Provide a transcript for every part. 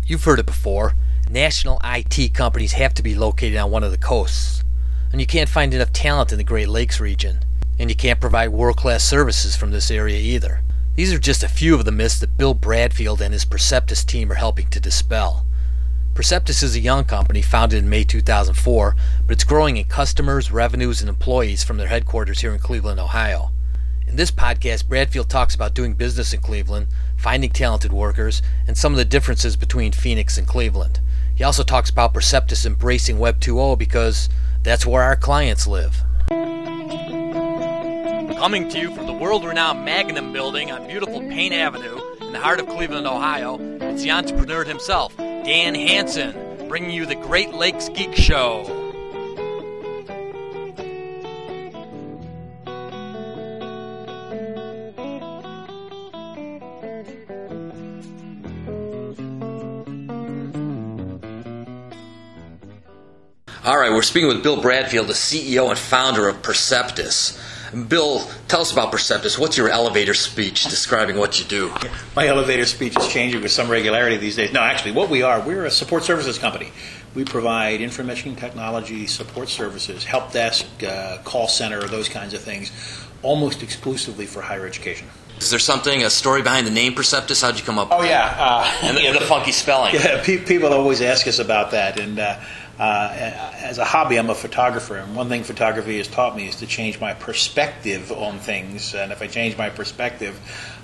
You've heard it before. National IT companies have to be located on one of the coasts. And you can't find enough talent in the Great Lakes region. And you can't provide world-class services from this area either. These are just a few of the myths that Bill Bradfield and his Perceptus team are helping to dispel. Perceptus is a young company founded in May 2004, but it's growing in customers, revenues, and employees from their headquarters here in Cleveland, Ohio. In this podcast, Bradfield talks about doing business in Cleveland, finding talented workers, and some of the differences between Phoenix and Cleveland. He also talks about Perceptus embracing Web 2.0 because that's where our clients live. Coming to you from the world-renowned Magnum Building on beautiful Payne Avenue in the heart of Cleveland, Ohio, it's the entrepreneur himself, Dan Hansen, bringing you the Great Lakes Geek Show. All right, we're speaking with Bill Bradfield, the CEO and founder of Perceptus. Bill, tell us about Perceptus. What's your elevator speech describing what you do? My elevator speech is changing with some regularity these days. No, actually, what we are, we're a support services company. We provide information technology support services, help desk, call center, those kinds of things, almost exclusively for higher education. Is there something, a story behind the name Perceptus? How'd you come up with it? And the funky spelling. Yeah, people always ask us about that. And as a hobby, I'm a photographer, and one thing photography has taught me is to change my perspective on things. And if I change my perspective,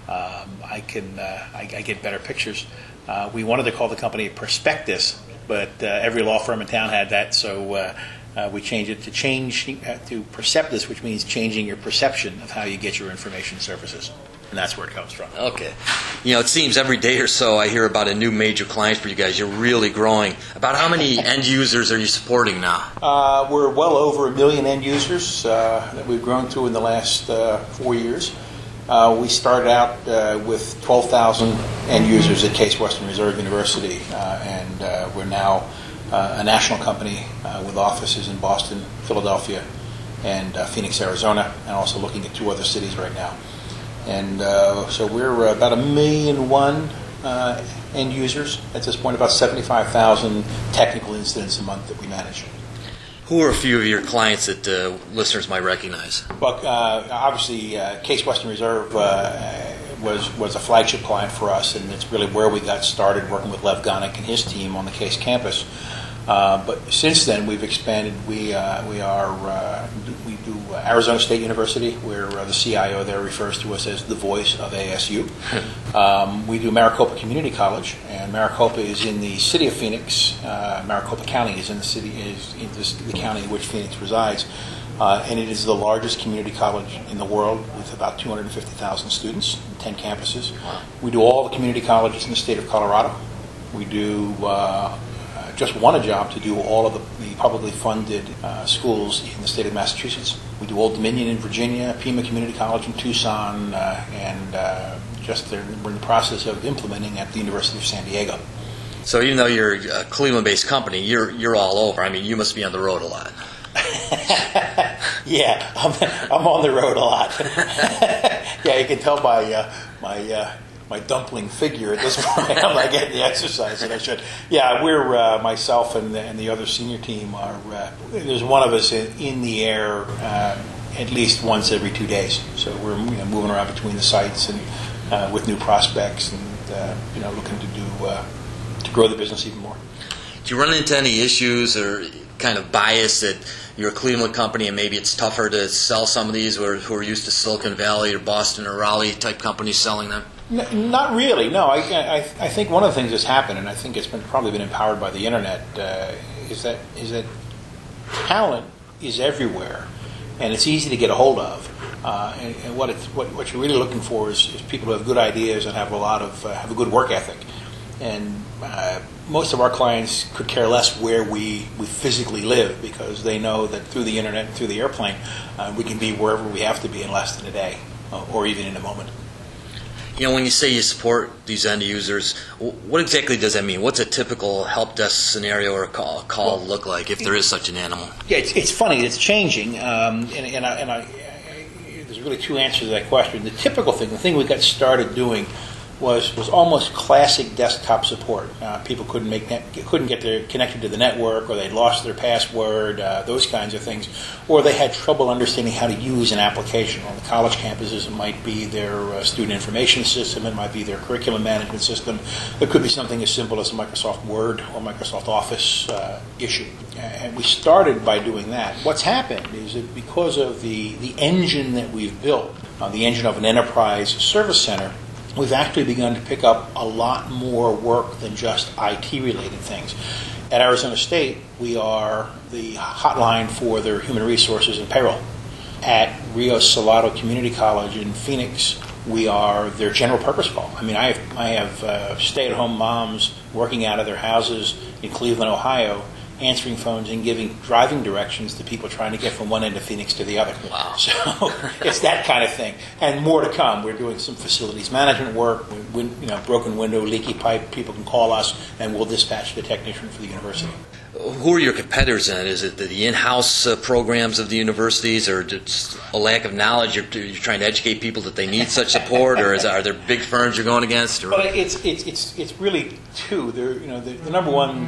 I get better pictures. We wanted to call the company Perspectus, but every law firm in town had that, so we changed it to Perceptus, which means changing your perception of how you get your information services. And that's where it comes from. Okay. You know, it seems every day or so I hear about a new major client for you guys. You're really growing. About how many end users are you supporting now? We're well over 1 million end users that we've grown to in the last 4 years. We started out with 12,000 end users at Case Western Reserve University, and we're now a national company with offices in Boston, Philadelphia, and Phoenix, Arizona, and also looking at 2 other cities right now. And so we're about 1.1 million end users at this point, about 75,000 technical incidents a month that we manage. Who are a few of your clients that listeners might recognize? Well, obviously, Case Western Reserve was a flagship client for us, and it's really where we got started working with Lev Gonick and his team on the Case campus. But since then, we've expanded. We do Arizona State University, where the CIO there refers to us as the voice of ASU. We do Maricopa Community College, and Maricopa is in the city of Phoenix. Maricopa County is in the the county in which Phoenix resides, and it is the largest community college in the world with about 250,000 students, 10 campuses. We do all the community colleges in the state of Colorado. We do. Just won a job to do all of the publicly funded schools in the state of Massachusetts. We do Old Dominion in Virginia, Pima Community College in Tucson, and we're in the process of implementing at the University of San Diego. So even though you're a Cleveland-based company, you're all over. I mean, you must be on the road a lot. Yeah, I'm on the road a lot. Yeah, you can tell by my dumpling figure at this point. I'm not getting the exercise that I should. Yeah, we're myself and the other senior team are. There's one of us in the air at least once every 2 days. So we're moving around between the sites and with new prospects and looking to grow the business even more. Do you run into any issues or kind of bias that you're a Cleveland company and maybe it's tougher to sell some of these who are used to Silicon Valley or Boston or Raleigh type companies selling them? Not really. No, I think one of the things that's happened, and I think it's probably been empowered by the internet, is that talent is everywhere, and it's easy to get a hold of. And what you're really looking for is people who have good ideas and have a good work ethic. And most of our clients could care less where we physically live because they know that through the internet and through the airplane, we can be wherever we have to be in less than a day or even in a moment. You know, when you say you support these end users, what exactly does that mean? What's a typical help desk scenario or a call look like if there is such an animal? Yeah, it's funny. It's changing, there's really 2 answers to that question. The typical thing, the thing we got started doing was almost classic desktop support. People couldn't get connected to the network, or they'd lost their password, those kinds of things, or they had trouble understanding how to use an application. On the college campuses, it might be their student information system, it might be their curriculum management system. It could be something as simple as a Microsoft Word or Microsoft Office issue. And we started by doing that. What's happened is that because of the engine that we've built, the engine of an enterprise service center, we've actually begun to pick up a lot more work than just IT-related things. At Arizona State, we are the hotline for their human resources and payroll. At Rio Salado Community College in Phoenix, we are their general purpose call. I mean, I have stay-at-home moms working out of their houses in Cleveland, Ohio, answering phones and giving driving directions to people trying to get from one end of Phoenix to the other. Wow. So it's that kind of thing. And more to come. We're doing some facilities management work, broken window, leaky pipe. People can call us, and we'll dispatch the technician for the university. Who are your competitors in it? Is it the in-house programs of the universities, or just a lack of knowledge? You're trying to educate people that they need such support, or are there big firms you're going against? Or? Well, it's really two. They're, the number one,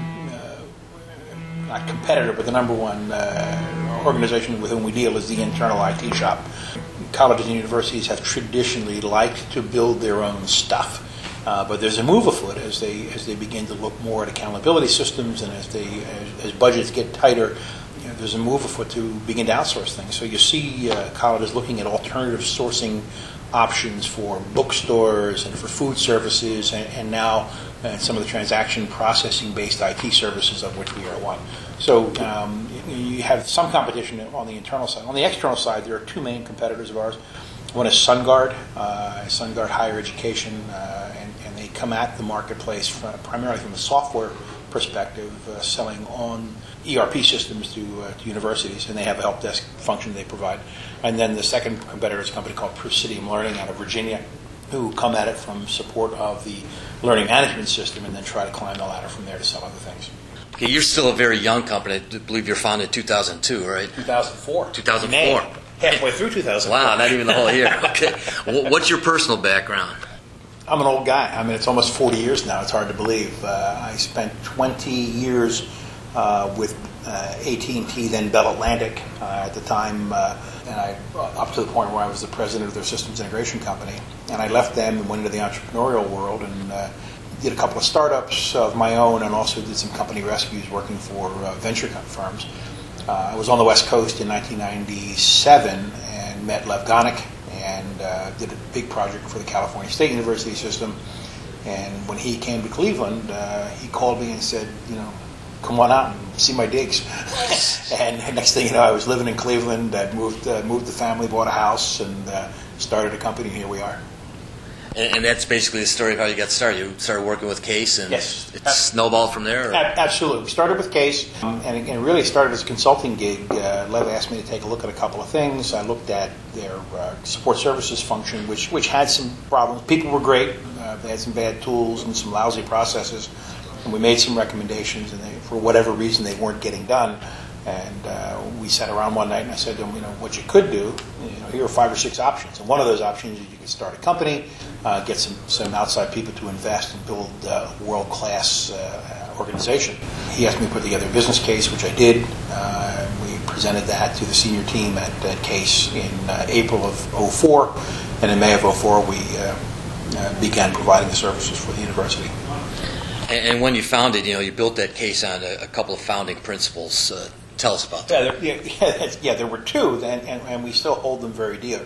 not competitor, but the number one organization with whom we deal is the internal IT shop. Colleges and universities have traditionally liked to build their own stuff. But there's a move afoot as they begin to look more at accountability systems, and as budgets get tighter, there's a move afoot to begin to outsource things. So you see colleges looking at alternative sourcing options for bookstores and for food services, and now some of the transaction processing-based IT services, of which we are one. So you have some competition on the internal side. On the external side, there are two main competitors of ours. One is SunGard, SunGard Higher Education, and they come at the marketplace primarily from a software perspective, selling on ERP systems to universities, and they have a help desk function they provide. And then the second competitor is a company called Presidium Learning out of Virginia, who come at it from support of the learning management system and then try to climb the ladder from there to sell other things. Okay, you're still a very young company. I believe you're founded in 2002, right? 2004. 2004. May. Halfway through 2004. Wow, not even the whole year. Okay. What's your personal background? I'm an old guy. I mean, it's almost 40 years now. It's hard to believe. I spent 20 years with AT&T, then Bell Atlantic at the time, and I up to the point where I was the president of their systems integration company. And I left them and went into the entrepreneurial world and did a couple of startups of my own, and also did some company rescues working for venture firms. I was on the West Coast in 1997 and met Lev Gonick and did a big project for the California State University system. And when he came to Cleveland, he called me and said, come on out and see my digs. And next thing you know, I was living in Cleveland. I'd moved the family, bought a house, and started a company. Here we are. And that's basically the story of how you got started. You started working with Case, and yes. It snowballed from there? Or? Absolutely. We started with Case, and it really started as a consulting gig. Lev asked me to take a look at a couple of things. I looked at their support services function, which had some problems. People were great. They had some bad tools and some lousy processes. And we made some recommendations, and for whatever reason, they weren't getting done. And we sat around one night, and I said to them, what you could do, here are 5 or 6 options. And one of those options is you could start a company, get some outside people to invest and build a world-class organization. He asked me to put together a business case, which I did. We presented that to the senior team at Case in April of 2004. And in May of 2004, we began providing the services for the university. And when you founded, you built that Case on a couple of founding principles. Tell us about that. There were 2, and we still hold them very dear.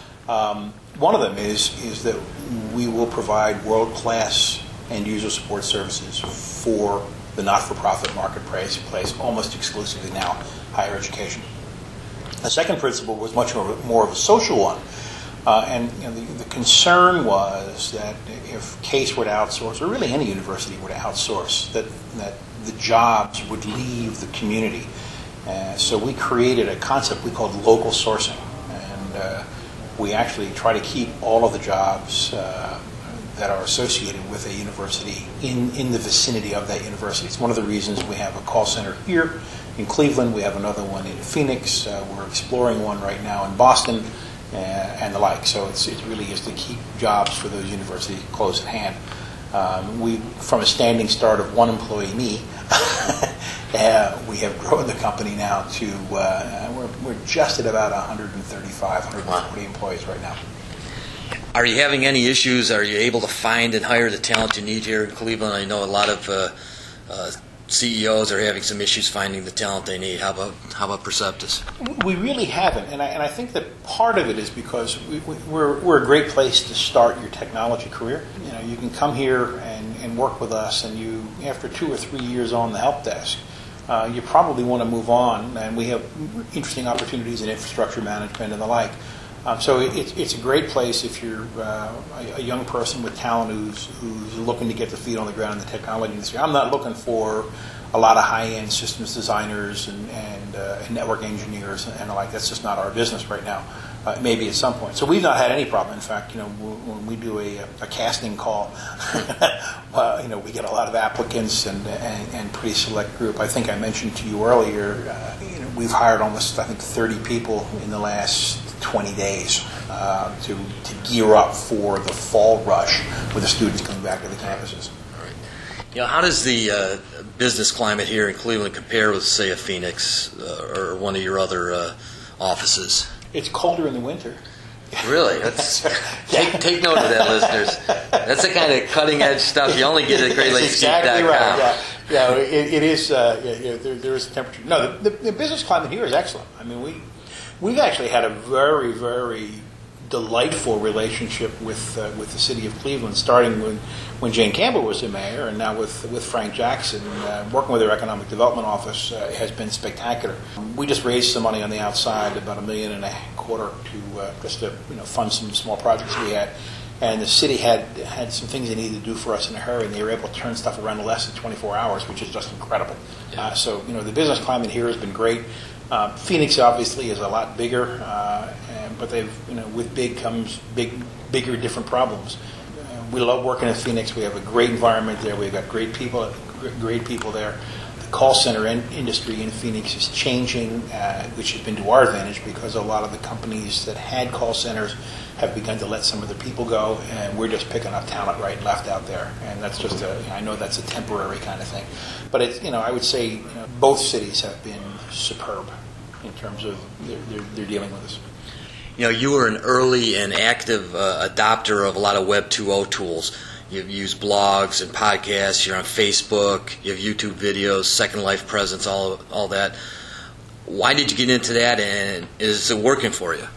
One of them is that we will provide world-class end-user support services for the not-for-profit marketplace almost exclusively now, higher education. The second principle was much more of a social one. And the concern was that if Case were to outsource, or really any university were to outsource, that the jobs would leave the community. So we created a concept we called local sourcing. And we actually try to keep all of the jobs that are associated with a university in the vicinity of that university. It's one of the reasons we have a call center here in Cleveland. We have another one in Phoenix. We're exploring one right now in Boston. and the like. So it really is to keep jobs for those universities close at hand. We, from a standing start of one employee, me, we have grown the company now to we're just at about 135, 140 employees right now. Are you having any issues? Are you able to find and hire the talent you need here in Cleveland? I know a lot of CEOs are having some issues finding the talent they need. How about Perceptus? We really haven't, and I think that part of it is because we're a great place to start your technology career. You know, you can come here and work with us, and you, after 2 or 3 years on the help desk, you probably want to move on, and we have interesting opportunities in infrastructure management and the like. So it's a great place if you're a young person with talent who's looking to get their feet on the ground in the technology industry. I'm not looking for a lot of high-end systems designers and network engineers and the like. That's just not our business right now. Maybe at some point. So we've not had any problem. In fact, you know, when we do a casting call, you know, we get a lot of applicants and pretty select group. I think I mentioned to you earlier, you know, we've hired almost, I think, 30 people in the last 20 days to gear up for the fall rush with the students coming back to the campuses. All right. You know, how does the business climate here in Cleveland compare with, say, a Phoenix or one of your other offices? It's colder in the winter. Really? That's, take note of that, listeners. That's the kind of cutting-edge stuff you only get at GreatLakesGeek.com. Exactly right. Yeah, it is. There is a temperature. No, the business climate here is excellent. I mean, we've actually had a very, very delightful relationship with the city of Cleveland, starting when Jane Campbell was the mayor, and now with Frank Jackson. Working with their economic development office has been spectacular. We just raised some money on the outside, about $1.25 million, to just to fund some small projects we had. And the city had some things they needed to do for us in a hurry, and they were able to turn stuff around in less than 24 hours, which is just incredible. Yeah. So the business climate here has been great. Phoenix obviously is a lot bigger, but they've with big comes bigger, different problems. We love working in Phoenix. We have a great environment there. We've got great people there. The call center industry in Phoenix is changing, which has been to our advantage because a lot of the companies that had call centers have begun to let some of the people go, and we're just picking up talent right and left out there. And that's just I know that's a temporary kind of thing, but it's I would say both cities have been superb in terms of they're dealing with us. You were an early and active adopter of a lot of Web 2.0 tools. You've used blogs and podcasts. You're on Facebook. You have YouTube videos, Second Life presence, all that. Why did you get into that, and is it working for you?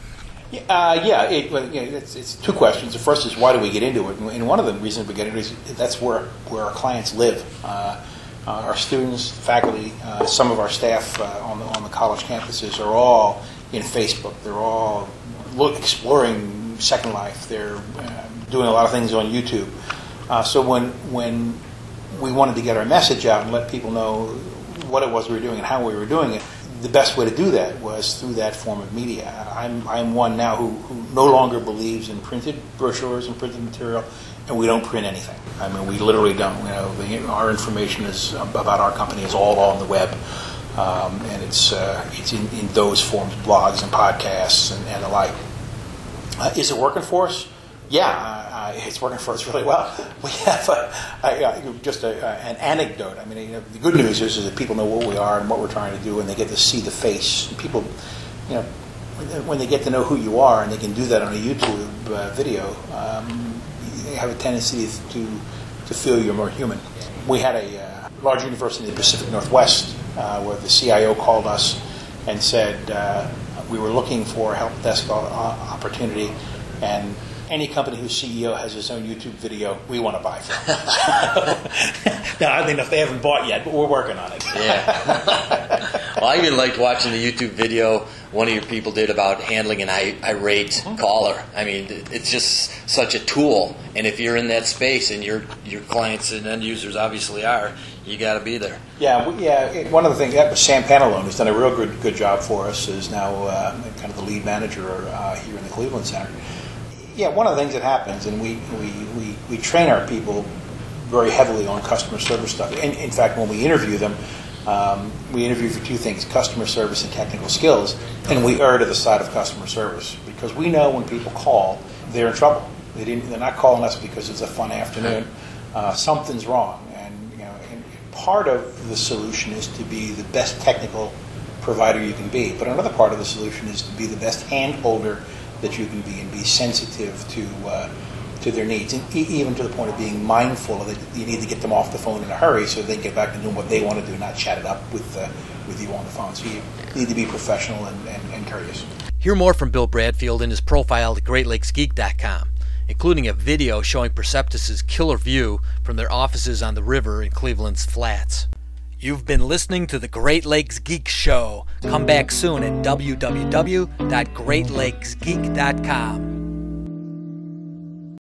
It's two questions. The first is why do we get into it, and one of the reasons we get into it is that's where our clients live. Our students, faculty, some of our staff on the college campuses are all in Facebook. They're all exploring Second Life. They're doing a lot of things on YouTube. So when we wanted to get our message out and let people know what it was we were doing and how we were doing it, the best way to do that was through that form of media. I'm one now who no longer believes in printed brochures and printed material, and we don't print anything. I mean, we literally don't. Our information is about our company is all on the web, and it's in those forms, blogs and podcasts and the like. Is it working for us? Yeah, it's working for us really well. We have an anecdote. I mean, the good news is that people know what we are and what we're trying to do, and they get to see the face. People, when they get to know who you are, and they can do that on a YouTube video, they have a tendency to feel you're more human. We had a large university in the Pacific Northwest where the CIO called us and said we were looking for a help desk opportunity, and any company whose CEO has his own YouTube video, we want to buy from. Now, I don't know if they haven't bought yet, but we're working on it. Yeah. Well, I even liked watching the YouTube video one of your people did about handling an irate caller. I mean, it's just such a tool. And if you're in that space, and your clients and end users obviously are, you got to be there. Yeah. One of the things that was Sam Pantalone, who's done a real good job for us, is now kind of the lead manager here in the Cleveland Center. Yeah, one of the things that happens, and we train our people very heavily on customer service stuff. In fact, when we interview them, We interview for two things: customer service and technical skills. And we err to the side of customer service because we know when people call, they're in trouble. They're not calling us because it's a fun afternoon. Something's wrong, and part of the solution is to be the best technical provider you can be. But another part of the solution is to be the best hand holder that you can be and be sensitive to their needs, and even to the point of being mindful that you need to get them off the phone in a hurry so they can get back to doing what they want to do, not chat it up with you on the phone. So you need to be professional and courteous. Hear more from Bill Bradfield in his profile at GreatLakesGeek.com, including a video showing Perceptus' killer view from their offices on the river in Cleveland's Flats. You've been listening to the Great Lakes Geek Show. Come back soon at www.greatlakesgeek.com.